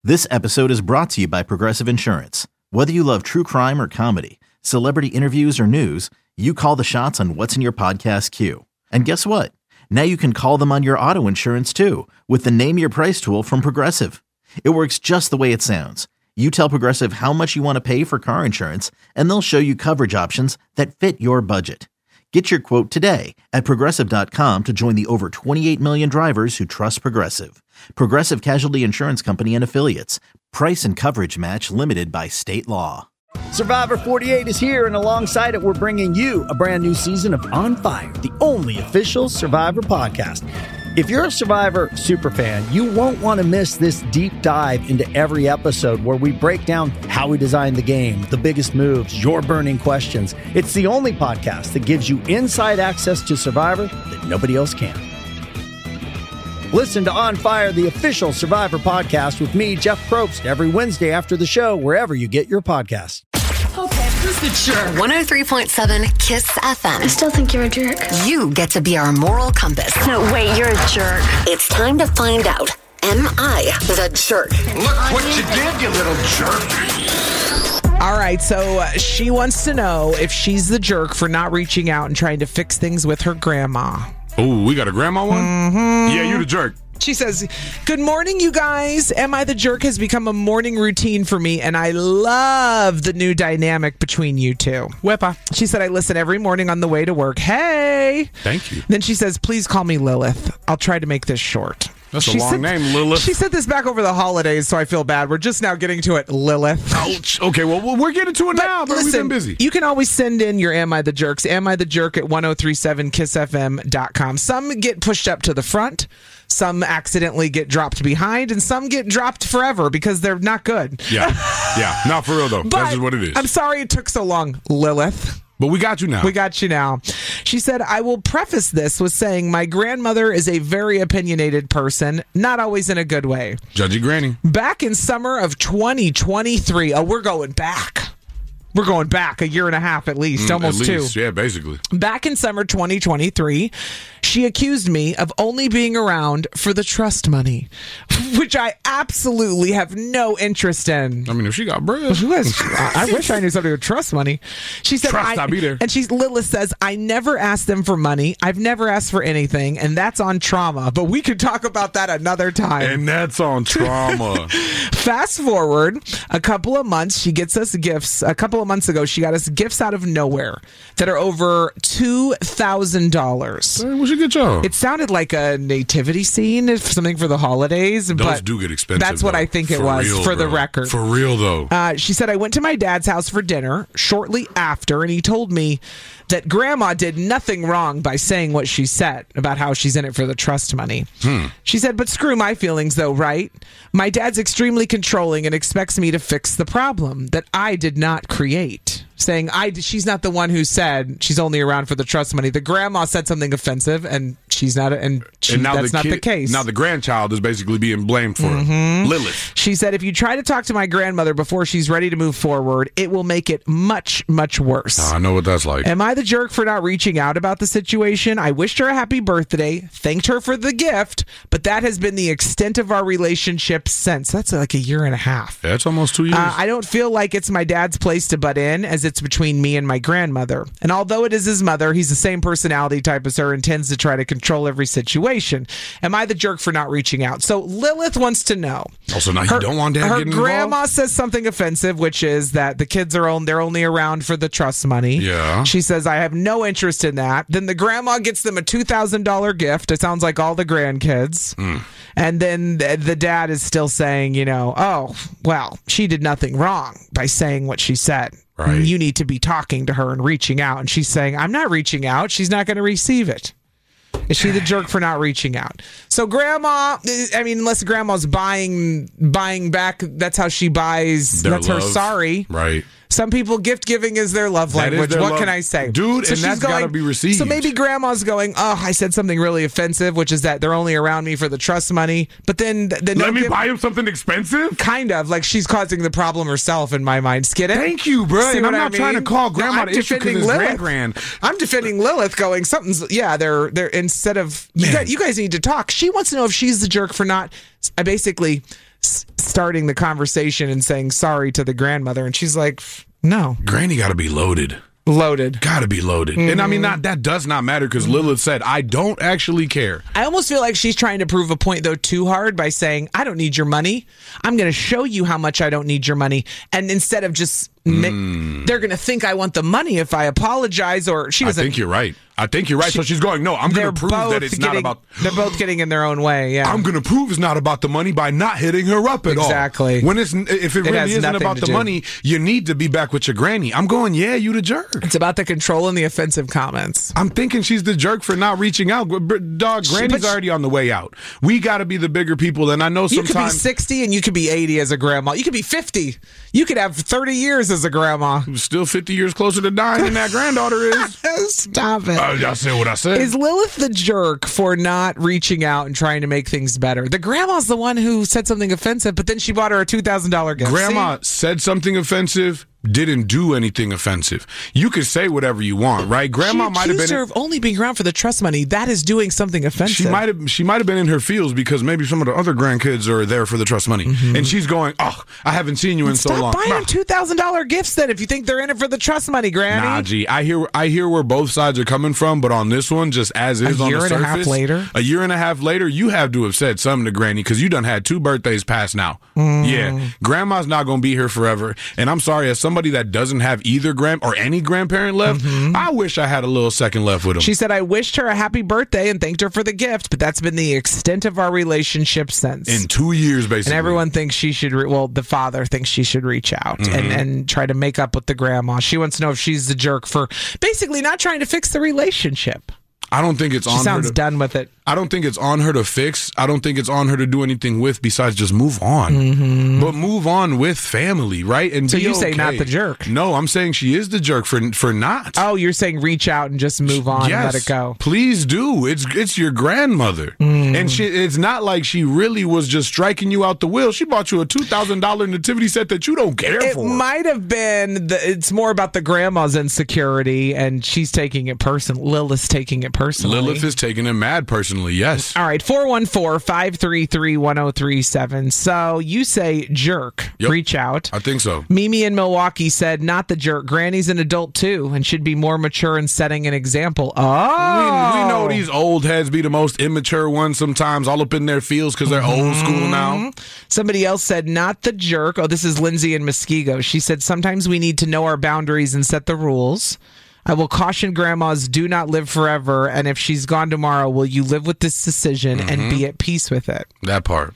This episode is brought to you by Progressive Insurance. Whether you love true crime or comedy, celebrity interviews or news, you call the shots on what's in your podcast queue. And guess what? Now you can call them on your auto insurance too with the Name Your Price tool from Progressive. It works just the way it sounds. You tell Progressive how much you want to pay for car insurance, and they'll show you coverage options that fit your budget. Get your quote today at Progressive.com to join the over 28 million drivers who trust Progressive. Progressive Casualty Insurance Company and Affiliates. Price and coverage match limited by state law. Survivor 48 is here, and alongside it, we're bringing you a brand new season of On Fire, the only official Survivor podcast. If you're a Survivor superfan, you won't want to miss this deep dive into every episode where we break down how we designed the game, the biggest moves, your burning questions. It's the only podcast that gives you inside access to Survivor that nobody else can. Listen to On Fire, the official Survivor podcast with me, Jeff Probst, every Wednesday after the show, wherever you get your podcasts. Okay, who's the jerk? 103.7 KISS FM. I still think you're a jerk. You get to be our moral compass. No, wait, you're a jerk. It's time to find out, am I the jerk? Look what you did, you little jerk. All right, so she wants to know if she's the jerk for not reaching out and trying to fix things with her grandma. Oh, we got a grandma one? Mm-hmm. Yeah, you the jerk. She says, good morning, you guys. Am I the jerk has become a morning routine for me, and I love the new dynamic between you two. Wepa. She said, I listen every morning on the way to work. Hey. Thank you. Then she says, please call me Lilith. I'll try to make this short. That's a long name, Lilith. She said this back over the holidays, so I feel bad. We're just now getting to it, Lilith. Ouch. Okay, well, we're getting to it now, but we've been busy. You can always send in your Am I the Jerks. Am I the Jerk at 1037kissfm.com. Some get pushed up to the front. Some accidentally get dropped behind, and some get dropped forever because they're not good. Yeah. Not for real, though. That's just what it is. I'm sorry it took so long, Lilith. But we got you now. We got you now. She said, I will preface this with saying my grandmother is a very opinionated person, not always in a good way. Judgy Granny. Back in summer of 2023, we're going back. We're going back a year and a half at least, almost at least, 2. Yeah, basically. Back in summer 2023, she accused me of only being around for the trust money, which I absolutely have no interest in. I mean, if she got bread. I wish I knew something with trust money. She said, I'll be there. And Lilith says, I never asked them for money. I've never asked for anything, and that's on trauma. But we could talk about that another time. And that's on trauma. Fast forward a couple of months, she gets us gifts. A couple of months ago, she got us gifts out of nowhere that are over $2,000. Hey, what's a good job? It sounded like a nativity scene, something for the holidays. Those but do get expensive. That's what I think it was, real, for the bro. record. For real, though. She said, I went to my dad's house for dinner shortly after, and he told me that grandma did nothing wrong by saying what she said about how she's in it for the trust money. She said, but screw my feelings, though, right? My dad's extremely controlling and expects me to fix the problem that I did not create. Saying she's not the one who said she's only around for the trust money. The grandma said something offensive, and she's not, that's not the case. Now the grandchild is basically being blamed for it. Lilith. She said, if you try to talk to my grandmother before she's ready to move forward, it will make it much, much worse. I know what that's like. Am I the jerk for not reaching out about the situation? I wished her a happy birthday, thanked her for the gift, but that has been the extent of our relationship since. That's like a year and a half. That's almost 2 years. I don't feel like it's my dad's place to butt in, as it's between me and my grandmother. And although it is his mother, he's the same personality type as her and tends to try to control every situation. Am I the jerk for not reaching out? So Lilith wants to know. Also, now you don't want dad getting involved? Her grandma says something offensive, which is that the kids they're only around for the trust money. Yeah. She says, I have no interest in that. Then the grandma gets them a $2,000 gift. It sounds like all the grandkids. And then the dad is still saying, oh, well, she did nothing wrong by saying what she said. Right. You need to be talking to her and reaching out. And she's saying, I'm not reaching out. She's not going to receive it. Is she the jerk for not reaching out? So grandma, I mean, unless grandma's buying back, that's how she buys. That's her sorry. Right. Some people, gift giving is their love language. What can I say? Dude, so and that's got to be received. So maybe grandma's going, oh, I said something really offensive, which is that they're only around me for the trust money. But then let me buy him something expensive? Kind of. Like she's causing the problem herself in my mind. Skid it? Thank you, bro. And I'm not trying to call grandma the issue because it's grand. I'm defending Lilith going, they're instead of, you guys need to talk. She wants to know if she's the jerk for not, basically, starting the conversation and saying sorry to the grandmother. And she's like, no. Granny got to be loaded. Gotta be loaded. Mm-hmm. And I mean, that does not matter because Lilith said, I don't actually care. I almost feel like she's trying to prove a point, though, too hard by saying, I don't need your money. I'm going to show you how much I don't need your money. And instead of just, they're going to think I want the money if I apologize, or she doesn't. I think you're right. So she's going, no, I'm going to prove that it's not about... They're both getting in their own way, yeah. I'm going to prove it's not about the money by not hitting her up at all. Exactly. If it really isn't about the money, you need to be back with your granny. I'm going, yeah, you the jerk. It's about the control and the offensive comments. I'm thinking she's the jerk for not reaching out. Dog, Granny's already on the way out. We got to be the bigger people, and I know sometimes... You could be 60 and you could be 80 as a grandma. You could be 50. You could have 30 years as a grandma. Still 50 years closer to dying than that granddaughter is. Stop it. I said what I said. Is Lilith the jerk for not reaching out and trying to make things better? The grandma's the one who said something offensive, but then she bought her a $2,000 gift. Grandma said something offensive, didn't do anything offensive. You could say whatever you want, right? Grandma might have been her of only being around for the trust money. That is doing something offensive. She might have been in her feels because maybe some of the other grandkids are there for the trust money, and she's going, "Oh, I haven't seen you in so long." Stop buying them $2,000 gifts then if you think they're in it for the trust money, Granny. Nah, G, I hear where both sides are coming from, but on this one, just as is on the surface, a year and a half later, you have to have said something to Granny because you done had 2 birthdays pass now. Yeah, Grandma's not gonna be here forever, and I'm sorry, as somebody that doesn't have either or any grandparent left, I wish I had a little second left with them. She said, I wished her a happy birthday and thanked her for the gift, but that's been the extent of our relationship since. In 2 years, basically. And everyone thinks she should, the father thinks she should reach out and try to make up with the grandma. She wants to know if she's the jerk for basically not trying to fix the relationship. I don't think it's on her. She sounds done with it. I don't think it's on her to fix. I don't think it's on her to do anything with besides just move on. But move on with family, right? And so you say not the jerk. No, I'm saying she is the jerk for not. Oh, you're saying reach out and just move on and let it go. Please do. It's your grandmother. And it's not like she really was just striking you out the will. She bought you a $2,000 nativity set that you don't care for. It might have been, it's more about the grandma's insecurity and she's taking it personal. Lilith's taking it personally. Lilith is taking it mad personally. Yes. All right. 414-533-1037. So you say jerk. Yep. Reach out. I think so. Mimi in Milwaukee said not the jerk. Granny's an adult too and should be more mature in setting an example. Oh. We know these old heads be the most immature ones sometimes, all up in their feels because they're old school now. Somebody else said not the jerk. Oh, this is Lindsay in Muskego. She said sometimes we need to know our boundaries and set the rules. I will caution grandmas, do not live forever. And if she's gone tomorrow, will you live with this decision and be at peace with it? That part.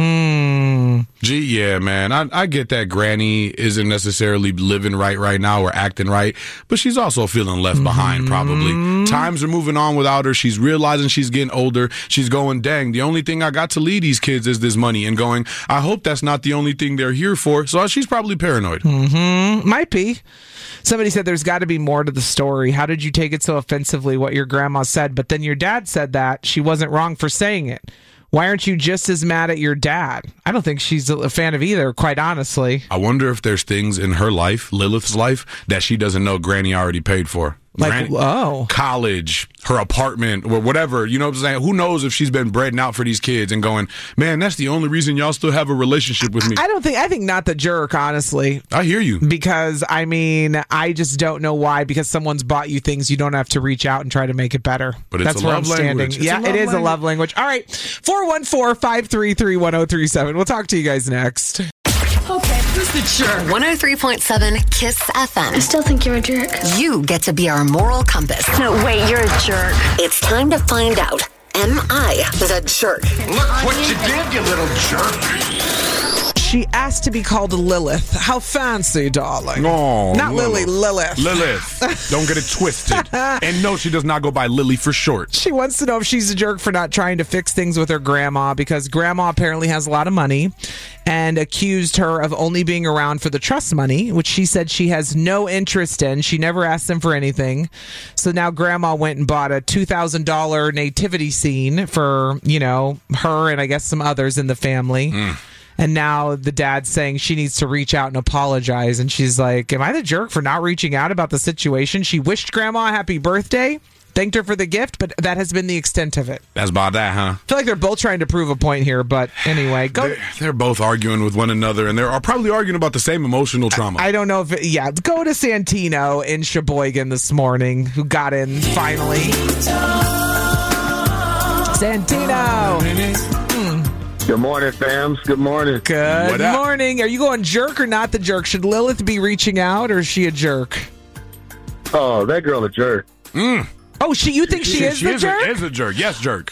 Gee, yeah, man. I get that Granny isn't necessarily living right now or acting right, but she's also feeling left behind, probably. Times are moving on without her. She's realizing she's getting older. She's going, dang, the only thing I got to lead these kids is this money, and going, I hope that's not the only thing they're here for. So she's probably paranoid. Might be. Somebody said there's got to be more to the story. How did you take it so offensively, what your grandma said? But then your dad said that she wasn't wrong for saying it. Why aren't you just as mad at your dad? I don't think she's a fan of either, quite honestly. I wonder if there's things in her life, Lilith's life, that she doesn't know Granny already paid for. Like, college, her apartment, or whatever. You know what I'm saying? Who knows if she's been breading out for these kids and going, man, that's the only reason y'all still have a relationship with me. I think not the jerk, honestly. I hear you. Because, I mean, I just don't know why. Because someone's bought you things, you don't have to reach out and try to make it better. But it's that's where I'm standing. Yeah, it is a love language. All right, 414-533-1037. We'll talk to you guys next. Okay, who's the jerk? 103.7 KISS FM. I still think you're a jerk. You get to be our moral compass. No, wait, you're a jerk. It's time to find out, am I the jerk? Look what you did, you little jerk. She asked to be called Lilith. How fancy, darling. No, not Lily, Lilith. Lilith. Don't get it twisted. And no, she does not go by Lily for short. She wants to know if she's a jerk for not trying to fix things with her grandma because grandma apparently has a lot of money and accused her of only being around for the trust money, which she said she has no interest in. She never asked them for anything. So now grandma went and bought a $2,000 nativity scene for, her and I guess some others in the family. And now the dad's saying she needs to reach out and apologize. And she's like, am I the jerk for not reaching out about the situation? She wished grandma a happy birthday, thanked her for the gift, but that has been the extent of it. That's about that, huh? I feel like they're both trying to prove a point here, but anyway, go. They're both arguing with one another, and they're probably arguing about the same emotional trauma. I don't know if go to Santino in Sheboygan this morning, who got in finally. Santino. Good morning, fams. Good morning. Good morning. Are you going jerk or not the jerk? Should Lilith be reaching out, or is she a jerk? Oh, that girl a jerk. Oh, you think she is the jerk? She is a jerk. Yes, jerk.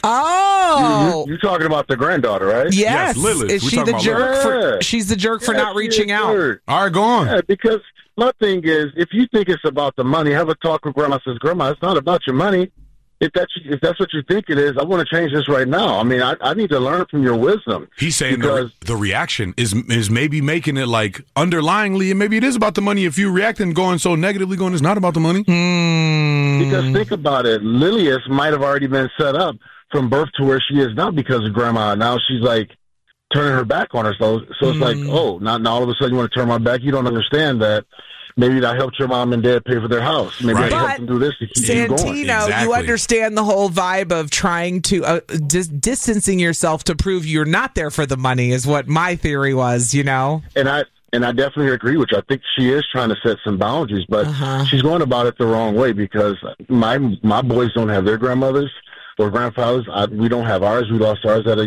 Oh. You're talking about the granddaughter, right? Yes. Lilith. Is she the jerk? She's the jerk for not reaching out. All right, go on. Yeah, because my thing is, if you think it's about the money, have a talk with Grandma. Says, Grandma, it's not about your money. If that's what you think it is, I want to change this right now. I mean, I need to learn from your wisdom. He's saying the reaction is maybe making it like underlyingly, and maybe it is about the money. If you react and going so negatively, going, it's not about the money. Because think about it, Lilius might have already been set up from birth to where she is now because of Grandma. Now she's like turning her back on her. So it's like, oh, now all of a sudden you want to turn my back. You don't understand that. Maybe I helped your mom and dad pay for their house. Maybe I helped them do this to keep you going. Santino, you understand the whole vibe of trying to distancing yourself to prove you're not there for the money is what my theory was, And I definitely agree with you. I think she is trying to set some boundaries, but she's going about it the wrong way because my boys don't have their grandmothers or grandfathers. We don't have ours. We lost ours at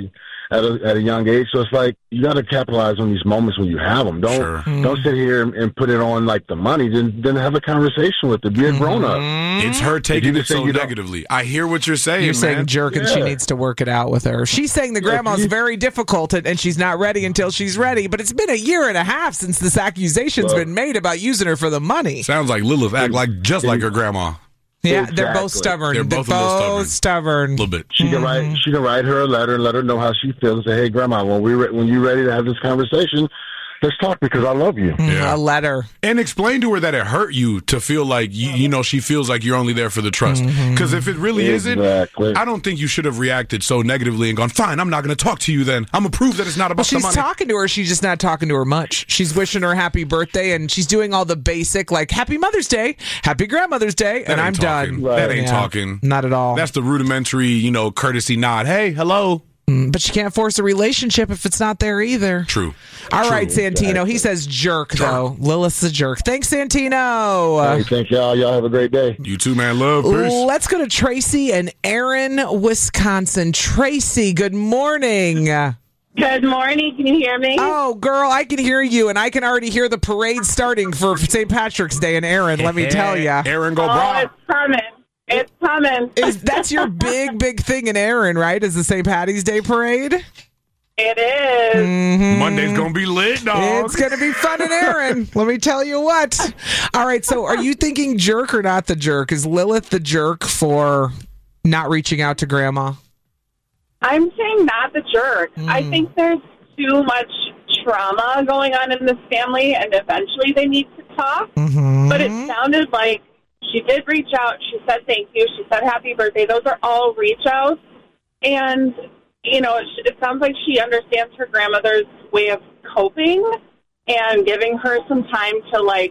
a young age. So it's like you got to capitalize on these moments when you have them. Don't sit here and put it on like the money. Then have a conversation with her. Be a grown up. It's her taking it so negatively. I hear what you're saying. You're saying jerk, and she needs to work it out with her. She's saying the grandma's very difficult and she's not ready until she's ready. But it's been a year and a half since this accusation's been made about using her for the money. Sounds like Lilith act just like her grandma. Yeah, they're both stubborn. They're both stubborn. A little bit. She can write her a letter and let her know how she feels. And say, hey, Grandma, when you're ready to have this conversation, let's talk because I love you. A letter. And explain to her that it hurt you to feel like, she feels like you're only there for the trust. Because if it really isn't, I don't think you should have reacted so negatively and gone, fine, I'm not going to talk to you then. I'm going to prove that it's not about the money. She's talking to her. She's just not talking to her much. She's wishing her happy birthday, and she's doing all the basic, like, Happy Mother's Day, Happy Grandmother's Day, and I'm done. That ain't talking. Not at all. That's the rudimentary, courtesy nod. Hey, hello. But you can't force a relationship if it's not there either. True. All right, Santino. He says jerk, though. Lilith's a jerk. Thanks, Santino. Hey, thank y'all. Y'all have a great day. You too, man. Love. Peace. Let's go to Tracy in Erin, Wisconsin. Tracy, good morning. Good morning. Can you hear me? Oh, girl, I can hear you, and I can already hear the parade starting for St. Patrick's Day in Erin, let me tell you. Erin, go Brown. It's coming. It's coming. That's your big thing in Erin, right? Is the St. Patty's Day parade? It is. Monday's going to be lit, dog. It's going to be fun in Erin. Let me tell you what. All right, so are you thinking jerk or not the jerk? Is Lilith the jerk for not reaching out to Grandma? I'm saying not the jerk. I think there's too much trauma going on in this family, and eventually they need to talk. But it sounded like she did reach out. She said thank you. She said happy birthday. Those are all reach outs. And, it sounds like she understands her grandmother's way of coping and giving her some time to,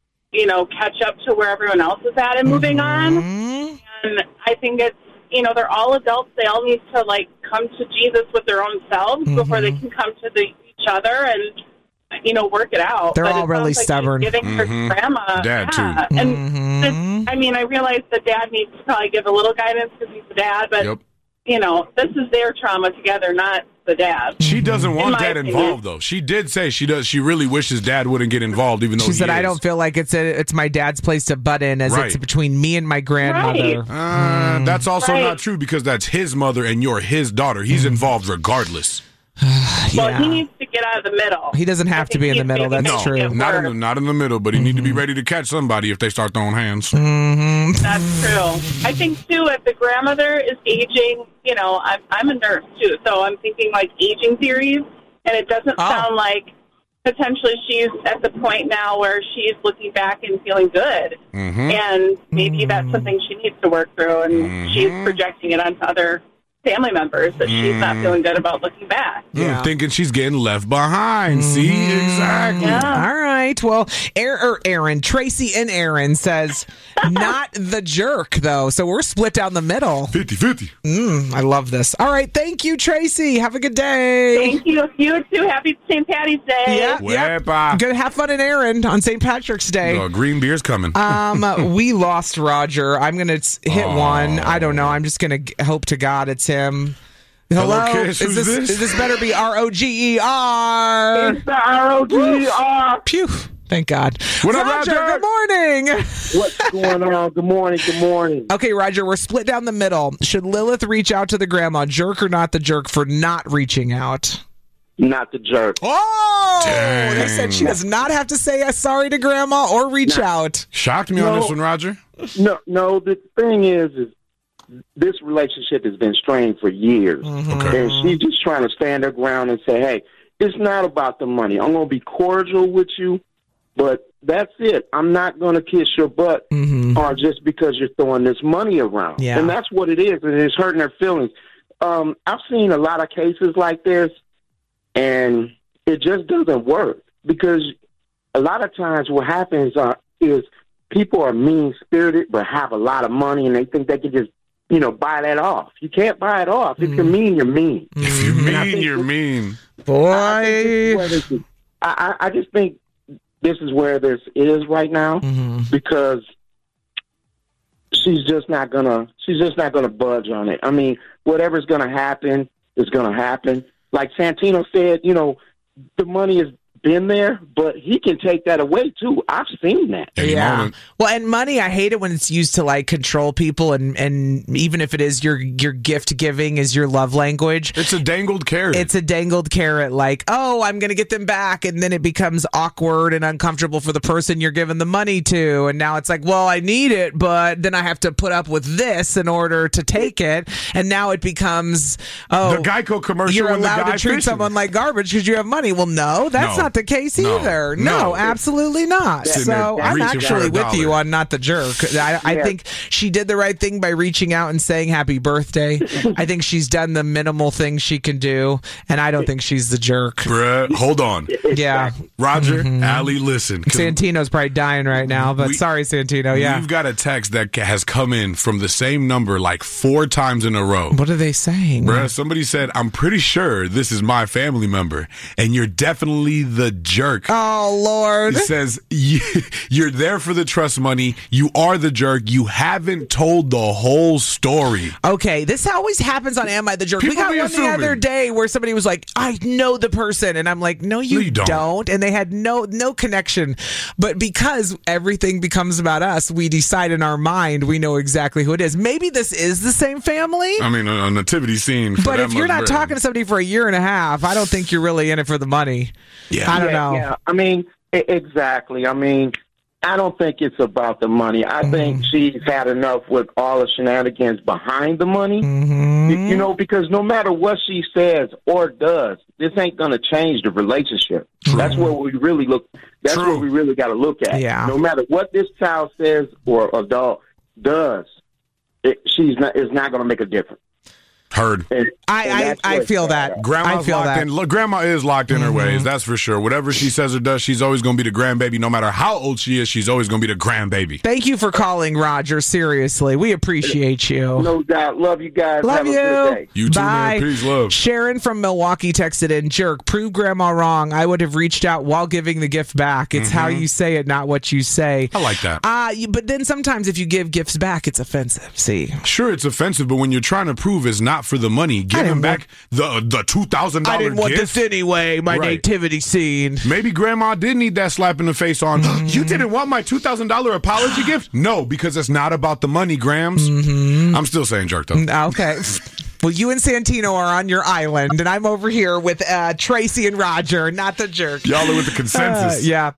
catch up to where everyone else is at and moving on. And I think it's, they're all adults. They all need to, come to Jesus with their own selves before they can come to each other and, work it out. They're all really stubborn. Giving her grandma. Dad, too. And I realize the dad needs to probably give a little guidance because he's the dad, but, this is their trauma together, not the dad. She doesn't want dad involved, though. She did say she really wishes dad wouldn't get involved, even though she said, I don't feel like it's my dad's place to butt in as it's between me and my grandmother. That's also not true because that's his mother and you're his daughter. He's involved regardless. Well, he needs to get out of the middle. He doesn't have to be in the middle. That's true. Not in the middle, but he need to be ready to catch somebody if they start throwing hands. That's true. I think, too, if the grandmother is aging, I'm a nurse, too, so I'm thinking, aging theories, and it doesn't sound like potentially she's at the point now where she's looking back and feeling good, and maybe that's something she needs to work through, and she's projecting it onto other family members that she's not feeling good about looking back. Thinking she's getting left behind. See, exactly. Yeah. All right. Well, Aaron, Tracy and Aaron says not the jerk, though. So we're split down the middle. 50-50. I love this. All right. Thank you, Tracy. Have a good day. Thank you. You too. Happy St. Patty's Day. Yeah. Good. Have fun in Aaron on St. Patrick's Day. Oh, green beer's coming. We lost Roger. I'm going to hit one. I don't know. I'm just going to hope to God it's him. Hello? Kiss. Who's this? Is this better be ROGER? It's the ROGER. Phew. Thank God. What up, Roger? Roger? Good morning. What's going on? Good morning. Good morning. Okay, Roger, we're split down the middle. Should Lilith reach out to the grandma, jerk or not the jerk, for not reaching out? Not the jerk. Oh! Dang. They said she does not have to say sorry to grandma or reach out. Shocked me on this one, Roger. No. The thing is this relationship has been strained for years. Okay. And she's just trying to stand her ground and say, hey, it's not about the money. I'm going to be cordial with you, but that's it. I'm not going to kiss your butt or just because you're throwing this money around. Yeah. And that's what it is, and it's hurting her feelings. I've seen a lot of cases like this, and it just doesn't work because a lot of times what happens is people are mean-spirited but have a lot of money, and they think they can just buy that off. You can't buy it off. If you're mean, you're mean. If you're mean, you're mean. Boy. I just think this is where this is right now because she's just not gonna budge on it. I mean, whatever's gonna happen is gonna happen. Like Santino said, the money has been there, but he can take that away too. I've seen that. Yeah. Well, and money, I hate it when it's used to like control people, and even if it is your gift giving is your love language. It's a dangled carrot. It's a dangled carrot, like, oh, I'm going to get them back, and then it becomes awkward and uncomfortable for the person you're giving the money to, and now it's like, well, I need it, but then I have to put up with this in order to take it, and now it becomes, the Geico commercial. You're when the allowed guy to treat fishing. someone like garbage because you have money. Well, no, that's not the case either. No, absolutely not. So I'm actually with you on not the jerk. I think she did the right thing by reaching out and saying happy birthday. I think she's done the minimal thing she can do, and I don't think she's the jerk. Bruh, hold on. Yeah. Roger, Allie, listen. Santino's probably dying right now, but sorry, Santino. Yeah. We've got a text that has come in from the same number like 4 times in a row. What are they saying? Bruh, somebody said, I'm pretty sure this is my family member, and you're definitely the jerk. Oh, Lord. It says, you're there for the trust money. You are the jerk. You haven't told the whole story. Okay, this always happens on Am I the Jerk? People we got be one assuming. the other day where somebody was like, I know the person. And I'm like, no, you don't. And they had no connection. But because everything becomes about us, we decide in our mind we know exactly who it is. Maybe this is the same family. I mean, a nativity scene. But if you're not talking to somebody for a year and a half, I don't think you're really in it for the money. Yeah. I don't know. Yeah, I mean, exactly. I mean, I don't think it's about the money. I think she's had enough with all the shenanigans behind the money. Because no matter what she says or does, this ain't going to change the relationship. True. That's where we really look. That's where we really got to look at. Yeah. No matter what this child says or adult does, it's not going to make a difference. Heard. I feel that. Grandma's locked in. Look, Grandma is locked in her ways, that's for sure. Whatever she says or does, she's always going to be the grandbaby. No matter how old she is, she's always going to be the grandbaby. Thank you for calling, Roger. Seriously, we appreciate you. No doubt. Love you guys. Love Have you. a good day. You too, Bye. man. Peace, love. Sharon from Milwaukee texted in, jerk, prove Grandma wrong. I would have reached out while giving the gift back. It's how you say it, not what you say. I like that. But then sometimes if you give gifts back, it's offensive. See? Sure, it's offensive, but when you're trying to prove it's not for the money, give him back the $2,000 gift. I didn't want this anyway, my nativity scene. Maybe Grandma did need that slap in the face on, you didn't want my $2,000 apology gift? No, because it's not about the money, Grams. I'm still saying jerk, though. Okay. Well, you and Santino are on your island, and I'm over here with Tracy and Roger, not the jerk. Y'all are with the consensus. Yeah.